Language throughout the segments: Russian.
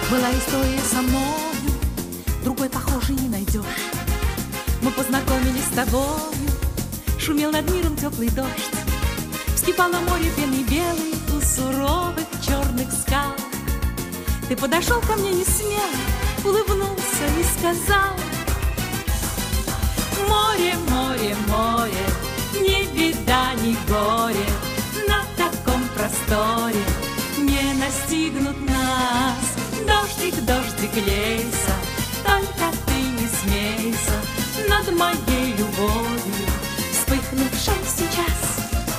Была история со мною, другой похожей не найдешь. Мы познакомились с тобою, шумел над миром теплый дождь. Вскипало море пены белой у суровых черных скал. Ты подошел ко мне не смело, улыбнулся и сказал: море, море, море, ни беда, ни горе, на таком просторе не настигнут нас. Дождик, дождик, лейся, только ты не смейся над моей любовью, вспыхнувшей сейчас.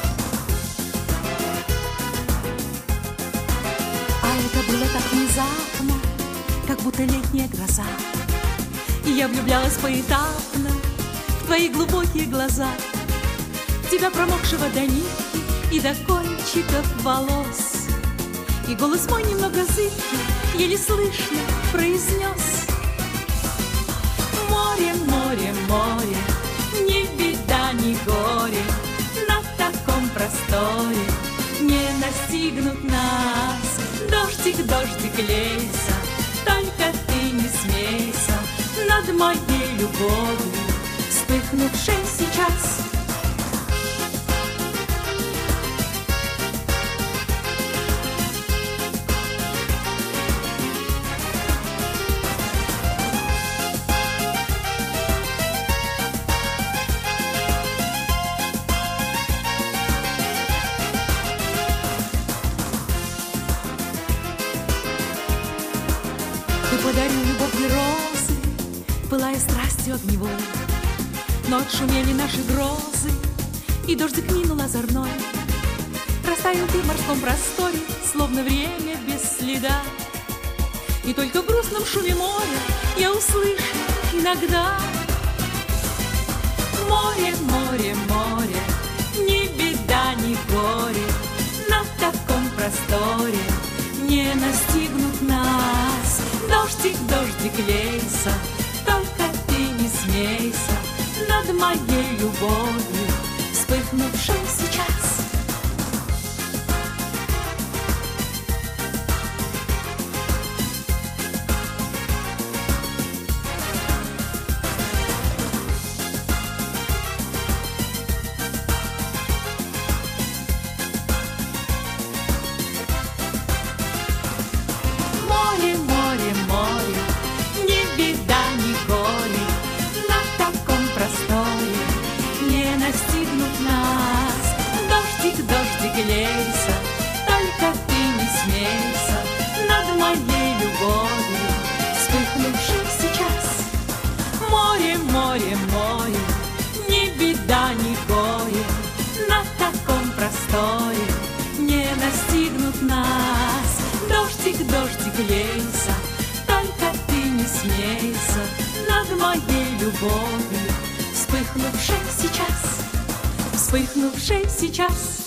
А это было так внезапно, как будто летняя гроза. И я влюблялась поэтапно в твои глубокие глаза, в тебя, промокшего до нитки и до кончиков волос. И голос мой немного зыбкий, еле слышно произнес: море, море, море, ни беда, ни горе, на таком просторе не настигнут нас. Дождик, дождик, лейся, только ты не смейся над моей любовью, вспыхнувшей сейчас. Ты подарил любовь розы, пылая страстью огневой. Но отшумели наши грозы, и дождик минул озорной. Растаял ты в морском просторе, словно время без следа. И только в грустном шуме моря я услышу иногда: море, море, море, ни беда, ни горе, на таком просторе не настигнут нас. Дождик, дождик, лейся, только ты не смейся над моей любовью, вспыхнувшей сейчас. Море, море, море, ни беда, ни горе, на таком просторе не настигнут нас. Дождик, дождик, лейся, только ты не смейся над моей любовью, вспыхнувшей сейчас. Море, море, море, ни беда, ни горе, на таком просторе не настигнут нас. Дождик, дождик, лейся, только ты не смейся над моей любовью, вспыхнувшей сейчас, вспыхнувшей сейчас.